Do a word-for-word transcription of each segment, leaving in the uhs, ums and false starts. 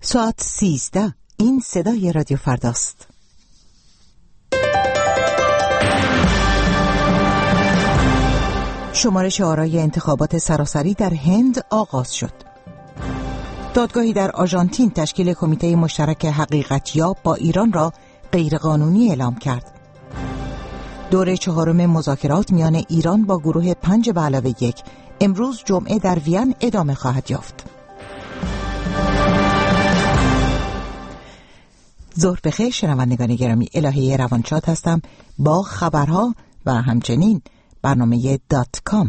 ساعت سیزده. این صدای رادیو فرداست. شمارش آرای انتخابات سراسری در هند آغاز شد. دادگاهی در آرژانتین تشکیل کمیته مشترک حقیقتیاب با ایران را غیرقانونی اعلام کرد. دوره چهارم مذاکرات میان ایران با گروه پنج به علاوه یک امروز جمعه در وین ادامه خواهد یافت. ظهر بخیر شنوندگان گرامی، الهه روانشاد هستم با خبرها و همچنین برنامه دات کام.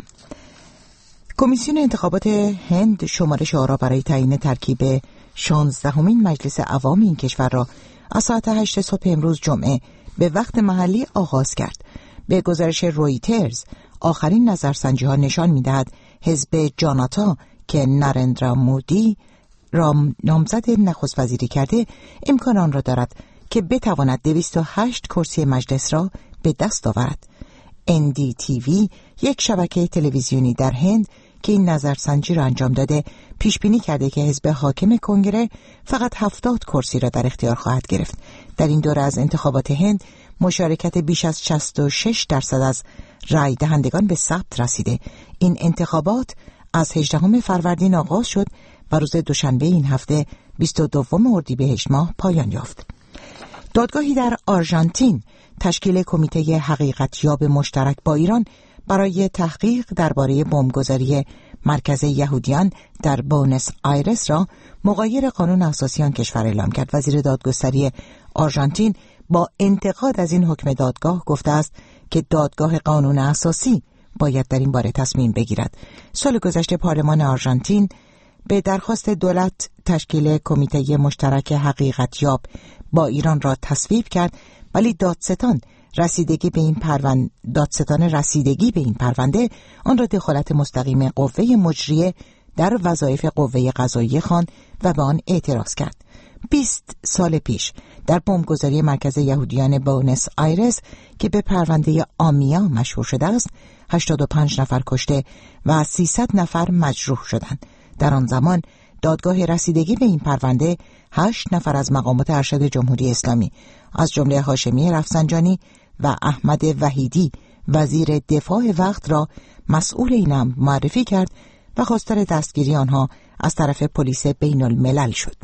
کمیسیون انتخابات هند شمارش آرا برای تعیین ترکیب شانزدهمین مجلس عوام این کشور را از ساعت هشت صبح امروز جمعه به وقت محلی آغاز کرد. به گزارش رویترز آخرین نظرسنجی ها نشان می‌دهد حزب جاناتا که نرندرا مودی را نامزد نخست وزیری کرده امکان آن را دارد که بتواند دویست و هشت کرسی مجلس را به دست آورد. ان دی تی وی یک شبکه تلویزیونی در هند که این نظرسنجی را انجام داده پیش بینی کرده که حزب حاکم کنگره فقط هفتاد کرسی را در اختیار خواهد گرفت. در این دوره از انتخابات هند مشارکت بیش از شصت و شش درصد از رای دهندگان به ثبت رسیده. این انتخابات از هجدهم فروردین آغاز شد و روز دوشنبه این هفته بیست و دوم اردیبهشت ماه پایان یافت. دادگاهی در آرژانتین تشکیل کمیته حقیقتیاب مشترک با ایران برای تحقیق درباره بمبگذاری مرکز یهودیان در بونس آیرس را مغایر قانون اساسی آن کشور اعلام کرد. وزیر دادگستری آرژانتین با انتقاد از این حکم دادگاه گفته است که دادگاه قانون اساسی باید در این باره تصمیم بگیرد. سال گذشته پارلمان آرژانتین به درخواست دولت تشکیل کمیته مشترک حقیقتیاب با ایران را تصویب کرد، ولی دادستان رسیدگی به این پرونده دادستان رسیدگی به این پرونده آن را دخالت مستقیم قوه مجریه در وظایف قوه قضاییه خواند و به آن اعتراض کرد. بیست سال پیش در بمبگذاری مرکز یهودیان بونس آیرس که به پرونده آمیا مشهور شده است، هشتاد و پنج نفر کشته و سیصد نفر مجروح شدند. در آن زمان دادگاه رسیدگی به این پرونده هشت نفر از مقامات ارشد جمهوری اسلامی از جمله هاشمی رفسنجانی و احمد وحیدی وزیر دفاع وقت را مسئول این امر معرفی کرد و خواستار دستگیری آنها از طرف پلیس بین الملل شد.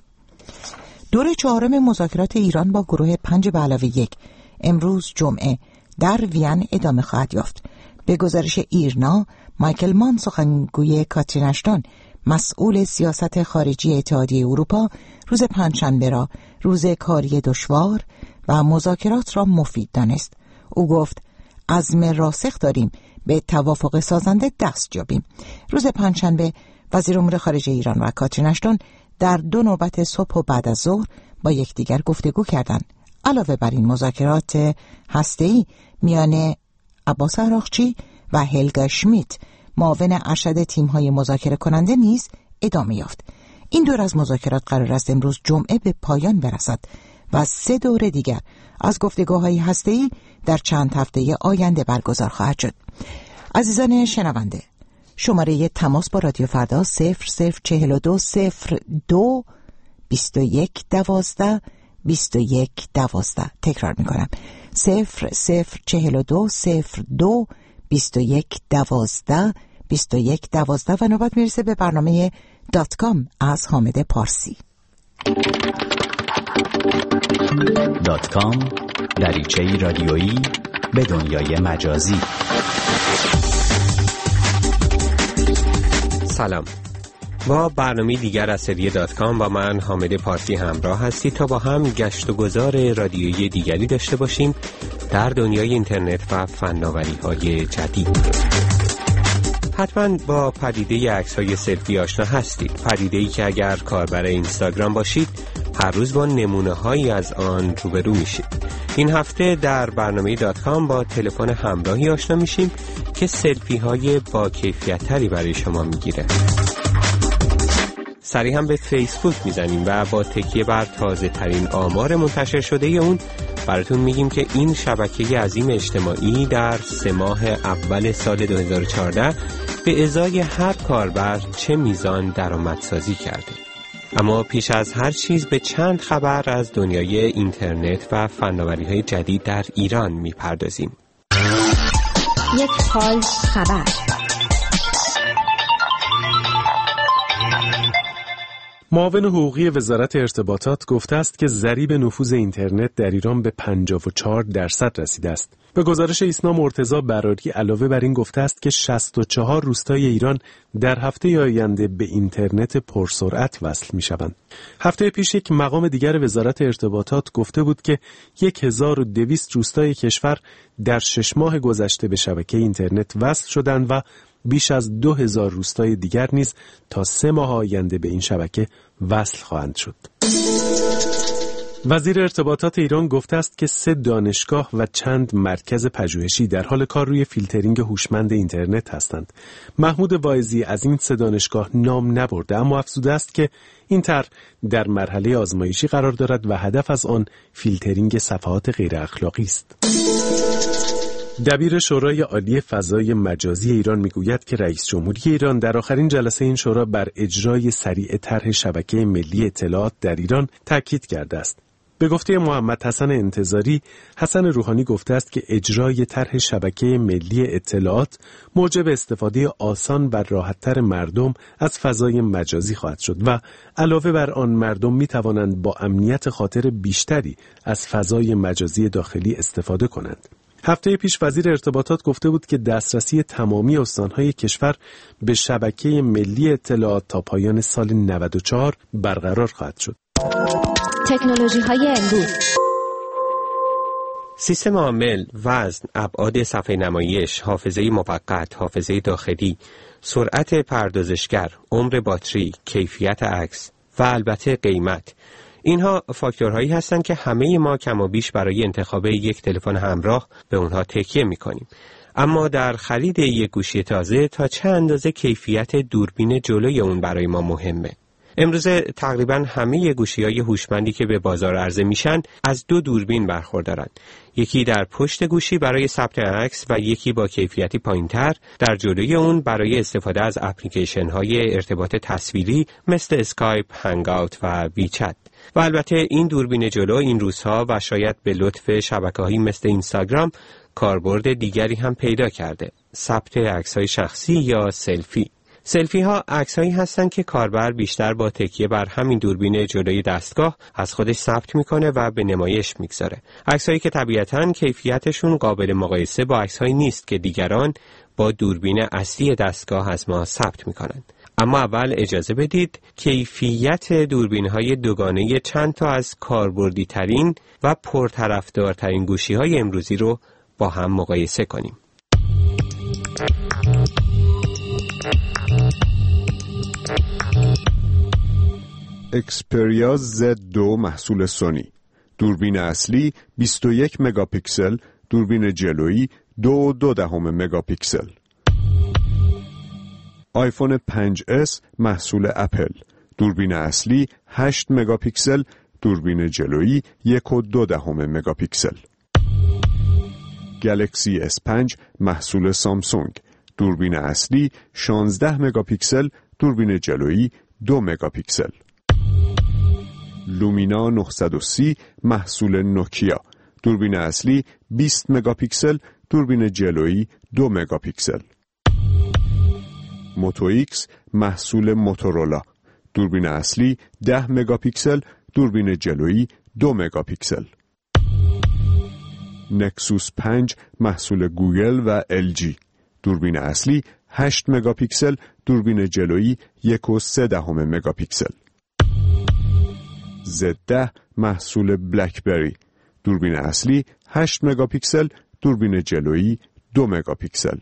دوره چهارم مذاکرات ایران با گروه پنج به علاوه یک امروز جمعه در وین ادامه خواهد یافت. به گزارش ایرنا، مایکل مان سخنگوی کاترین اشتون مسئول سیاست خارجی اتحادیه اروپا روز پنجشنبه را روز کاری دشوار و مذاکرات را مفید دانست. او گفت عزم راسخ داریم به توافق سازنده دست یابیم. روز پنجشنبه وزیر امور خارجه ایران و کاترین اشتون در دو نوبت صبح و بعد از ظهر با یکدیگر گفتگو کردند. علاوه بر این مذاکرات هسته‌ای میان عباس عراقچی و هلگا شمیت معاون ارشد تیم‌های مذاکره کننده نیز ادامه یافت. این دور از مذاکرات قرار است امروز جمعه به پایان برسد و سه دوره دیگر از گفتگوهای هسته‌ای در چند هفته آینده برگزار خواهد شد. عزیزان شنونده، شماره تماس با رادیو فردا صفر صفر چهل و دو صفر دو بیست و یک دوازده بیست و یک دوازده. تکرار میکنم صفر صفر چهل و دو صفر دو بیست و یک دوازده بیست و یک دوازده و نوبت میرسه به برنامه دات کام از حامد پارسی. دات کام دریچه‌ای رادیویی به دنیای مجازی. سلام، با برنامه دیگر از سری دات کام با من حامد پارسی همراه هستی تا با هم گشت و گذار رادیویی دیگری داشته باشیم در دنیای اینترنت و فناوری‌های جدید. حتما با پدیده عکس‌های سلفی آشنا هستید. پدیده‌ای که اگر کاربر اینستاگرام باشید هر روز با نمونه‌هایی از آن روبرو میشید. این هفته در برنامه دات کام با تلفن همراهی آشنا میشیم که سلفی‌های با کیفیت‌تری برای شما میگیره. سریع هم به فیسبوک میزنیم و با تکیه بر تازه ترین آمار منتشر شده اون براتون میگیم که این شبکه عظیم اجتماعی در سه ماه اول سال دو هزار و چهارده به ازای هر کاربر چه میزان درآمدسازی کرده. اما پیش از هر چیز به چند خبر از دنیای اینترنت و فناوری‌های جدید در ایران می‌پردازیم. یک حال خبر. معاون حقوقی وزارت ارتباطات گفته است که ضریب نفوذ اینترنت در ایران به پنجاه و چهار درصد رسیده است. به گزارش ایسنا مرتضی براری علاوه بر این گفته است که شصت و چهار روستای ایران در هفته آینده به اینترنت پرسرعت وصل می شوند. هفته پیش یک مقام دیگر وزارت ارتباطات گفته بود که هزار و دویست روستای کشور در شش ماه گذشته به شبکه اینترنت وصل شدند و بیش از دو هزار روستای دیگر نیز تا سه ماه آینده به این شبکه وصل خواهند شد. وزیر ارتباطات ایران گفته است که سه دانشگاه و چند مرکز پژوهشی در حال کار روی فیلترینگ هوشمند اینترنت هستند. محمود واعظی از این سه دانشگاه نام نبرده، اما افزوده است که این طرح در مرحله آزمایشی قرار دارد و هدف از آن فیلترینگ صفحات غیر اخلاقی است. دبیر شورای عالی فضای مجازی ایران میگوید که رئیس جمهوری ایران در آخرین جلسه این شورا بر اجرای سریع طرح شبکه ملی اطلاعات در ایران تاکید کرده است. به گفته محمد حسن انتظاری، حسن روحانی گفته است که اجرای طرح شبکه ملی اطلاعات موجب استفاده آسان و راحت‌تر مردم از فضای مجازی خواهد شد و علاوه بر آن مردم می توانند با امنیت خاطر بیشتری از فضای مجازی داخلی استفاده کنند. هفته پیش وزیر ارتباطات گفته بود که دسترسی تمامی استانهای کشور به شبکه ملی اطلاعات تا پایان سال نود و چهار برقرار خواهد شد. تکنولوژی‌های امروز: سیستم عامل، وزن، ابعاد صفحه نمایش، حافظه موقت، حافظه داخلی، سرعت پردازشگر، عمر باتری، کیفیت عکس و البته قیمت. اینها فاکتورهایی هستند که همه ما کم و بیش برای انتخاب یک تلفن همراه به اونها تکیه می‌کنیم. اما در خرید یک گوشی تازه تا چه اندازه کیفیت دوربین جلوی اون برای ما مهمه؟ امروزه تقریباً همه گوشی‌های هوشمندی که به بازار عرضه میشن از دو دوربین برخوردارند. یکی در پشت گوشی برای ثبت عکس و یکی با کیفیتی پایین‌تر در جلوی اون برای استفاده از اپلیکیشن‌های ارتباط تصویری مثل اسکایپ، هنگ‌آوت و ویچت. و البته این دوربین جلو این روزها و شاید به لطف شبکه‌هایی مثل اینستاگرام کاربرد دیگری هم پیدا کرده: ثبت عکس‌های شخصی یا سلفی. سلفی ها عکسایی هستن که کاربر بیشتر با تکیه بر همین دوربین جلوی دستگاه از خودش ثبت میکنه و به نمایش میگذاره. عکسایی که طبیعتاً کیفیتشون قابل مقایسه با عکسایی نیست که دیگران با دوربین اصلی دستگاه از ما ثبت میکنن. اما اول اجازه بدید کیفیت دوربین‌های دوگانه چند تا از کاربردی ترین و پرطرفدارترین گوشی‌های امروزی رو با هم مقایسه کنیم. اکسپریا زد دو محصول سونی. دوربین اصلی بیست و یک مگاپیکسل، دوربین جلویی دو و دو دهم مگاپیکسل. آیفون پنج اس محصول اپل. دوربین اصلی هشت مگاپیکسل، دوربین جلویی یک و دو دهم مگاپیکسل. گلکسی اس پنج محصول سامسونگ. دوربین اصلی شانزده مگاپیکسل، دوربین جلویی دو مگاپیکسل. لومینا نهصد و سی محصول نوکیا. دوربین اصلی بیست مگاپیکسل، دوربین جلویی دو مگاپیکسل. موتو ایکس محصول موتورولا. دوربین اصلی ده مگاپیکسل، دوربین جلویی دو مگاپیکسل. نکسوس پنج محصول گوگل و ال جی. دوربین اصلی هشت مگاپیکسل، دوربین جلویی یک و سه دهم مگاپیکسل. زد ده محصول بلکبری. دوربین اصلی هشت مگاپیکسل، دوربین جلویی دو مگاپیکسل.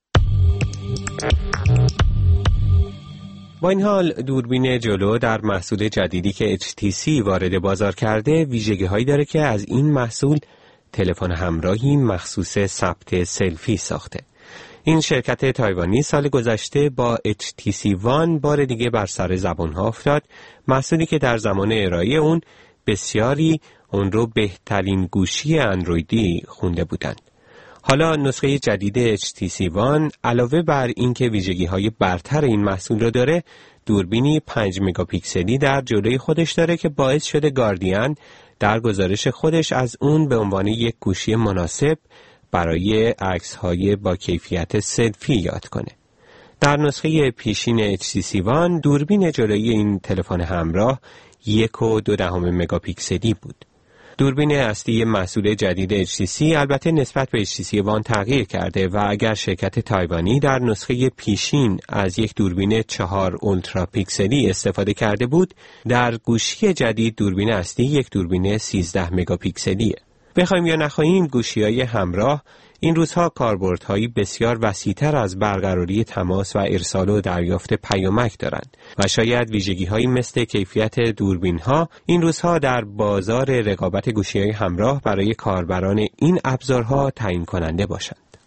با این حال دوربین جلو در محصول جدیدی که اچ تی سی وارد بازار کرده ویژگی‌هایی داره که از این محصول تلفن همراهی مخصوص ثبت سلفی ساخته. این شرکت تایوانی سال گذشته با اچ تی سی وان بار دیگه بر سر زبان‌ها افتاد، محصولی که در زمان ارائه اون بسیاری اون رو بهترین گوشی اندرویدی خونده بودند. حالا نسخه جدید اچ تی سی وان علاوه بر اینکه ویژگی‌های برتر این محصول رو داره، دوربینی پنج مگاپیکسلی در جلوی خودش داره که باعث شده گاردین در گزارش خودش از اون به عنوان یک گوشی مناسب برای عکس‌های با کیفیت سلفی یاد کنه. در نسخه پیشین اچ تی سی وان دوربین جلویی این تلفن همراه یک و دو دهم مگاپیکسلی بود. دوربین اصلی محصول جدید اچ تی سی البته نسبت به اچ تی سی وان تغییر کرده و اگر شرکت تایوانی در نسخه پیشین از یک دوربین چهار اولترا پیکسلی استفاده کرده بود، در گوشی جدید دوربین اصلی یک دوربین سیزده مگاپیکسلیه. بخوایم یا نخواهیم گوشی‌های همراه این روزها کاربردهایی بسیار وسیع‌تر از برقراری تماس و ارسال و دریافت پیامک دارند و شاید ویژگی‌هایی مثل کیفیت دوربین‌ها این روزها در بازار رقابت گوشی‌های همراه برای کاربران این ابزارها تعیین کننده باشند.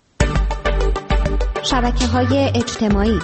شبکه‌های اجتماعی.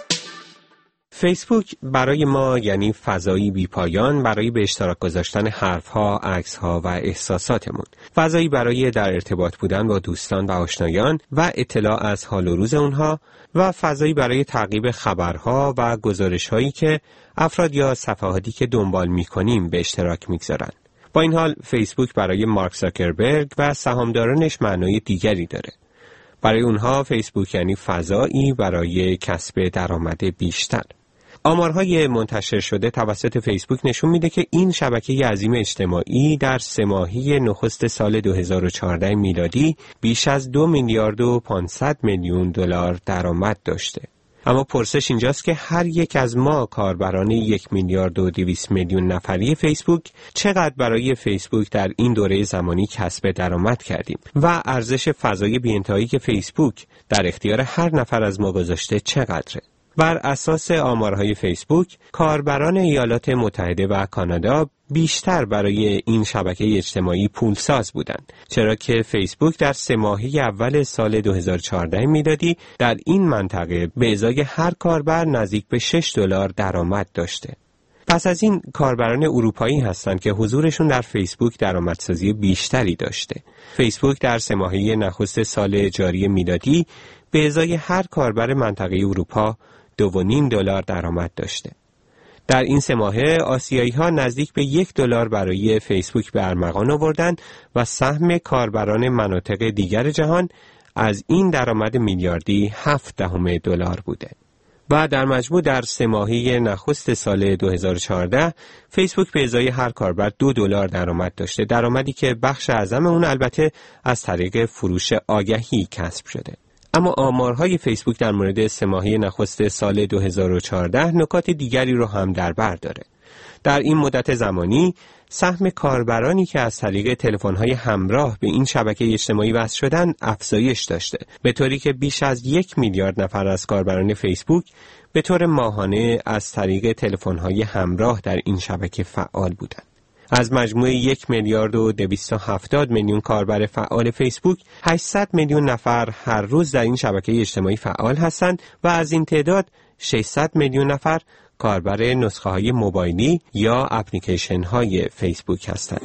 فیسبوک برای ما یعنی فضایی بی‌پایان برای به اشتراک گذاشتن حرف‌ها، عکس‌ها و احساساتمون. فضایی برای در ارتباط بودن با دوستان و آشنایان و اطلاع از حال و روز اونها و فضایی برای تعقیب خبرها و گزارش‌هایی که افراد یا صفحاتی که دنبال می‌کنیم به اشتراک می‌گذارن. با این حال فیسبوک برای مارک زاکربرگ و سهامدارانش معنای دیگری داره. برای اونها فیسبوک یعنی فضایی برای کسب درآمد بیشتر. آمارهای منتشر شده توسط فیسبوک نشون میده که این شبکه عظیم اجتماعی در سه ماهه نخست سال دو هزار و چهارده میلادی بیش از دو میلیارد و پانصد میلیون دلار درآمد داشته. اما پرسش اینجاست که هر یک از ما کاربران یک میلیارد و دویست میلیون نفری فیسبوک چقدر برای فیسبوک در این دوره زمانی کسب درآمد کردیم و ارزش فضای بی‌انتهایی که فیسبوک در اختیار هر نفر از ما گذاشته چقدره؟ بر اساس آمارهای فیسبوک، کاربران ایالات متحده و کانادا بیشتر برای این شبکه اجتماعی پولساز بودند، چرا که فیسبوک در سه ماهه اول سال دو هزار و چهارده میلادی در این منطقه به ازای هر کاربر نزدیک به شش دلار درآمد داشته. پس از این کاربران اروپایی هستند که حضورشون در فیسبوک درآمدسازی بیشتری داشته. فیسبوک در سه ماهه نخست سال جاری میلادی به ازای هر کاربر منطقه اروپا دو و نیم دلار درآمد داشته. در این سه ماهه آسیایی ها نزدیک به یک دلار برای فیسبوک به ارمغان آوردن و سهم کاربران مناطق دیگر جهان از این درآمد میلیاردی هفت دهم دلار بوده. و در مجموع در سه ماهه نخست سال دو هزار و چهارده فیسبوک به ازای هر کاربر دو دلار درآمد داشته، درآمدی که بخش اعظم اون البته از طریق فروش آگهی کسب شده. اما آمارهای فیسبوک در مورد سه ماهه نخست سال دو هزار و چهارده نکات دیگری رو هم در بر داره. در این مدت زمانی سهم کاربرانی که از طریق تلفن‌های همراه به این شبکه اجتماعی وصل شدن افزایش داشته، به طوری که بیش از یک میلیارد نفر از کاربران فیسبوک به طور ماهانه از طریق تلفن‌های همراه در این شبکه فعال بودند. از مجموع یک میلیارد و دویست و هفتاد میلیون کاربر فعال فیسبوک، هشتصد میلیون نفر هر روز در این شبکه اجتماعی فعال هستند و از این تعداد ششصد میلیون نفر کاربر نسخه های موبایلی یا اپلیکیشن های فیسبوک هستند.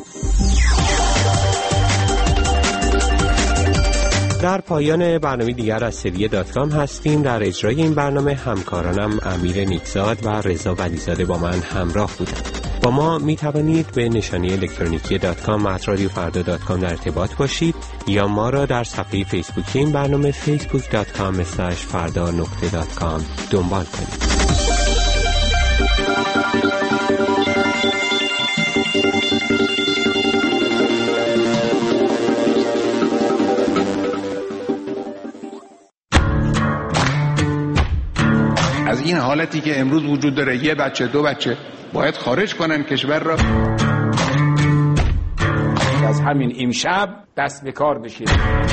در پایان برنامه دیگر از سری دات کام هستیم. در اجرای این برنامه همکارانم امیر نیکزاد و رضا ولیزاده با من همراه بودند. با ما می توانید به نشانی الکترونیکی دات کام ات رادیو فردا دات کام در ارتباط باشید یا ما را در صفحه فیسبوکی این برنامه فیسبوک دات کام اسلش فردا نقطه دات کام دنبال کنید. از این حالتی که امروز وجود داره، یه بچه دو بچه باید خارج کنن کشور را. از همین امشب دست به کار بشید.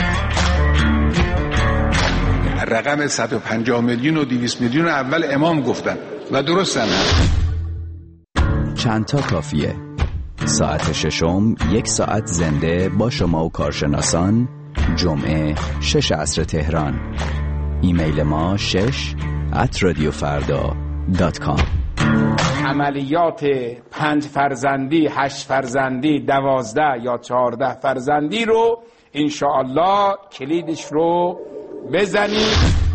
رقم صد و پنجاه میلیون و دویست میلیون اول امام گفتن و درست هم چند تا کافیه. ساعت ششم یک ساعت زنده با شما و کارشناسان. جمعه شش عصر تهران. ایمیل ما شش ات رادیو فردا دات کام. عملیات پنج فرزندی، هشت فرزندی، دوازده یا چهارده فرزندی رو انشاءالله کلیدش رو بزنید.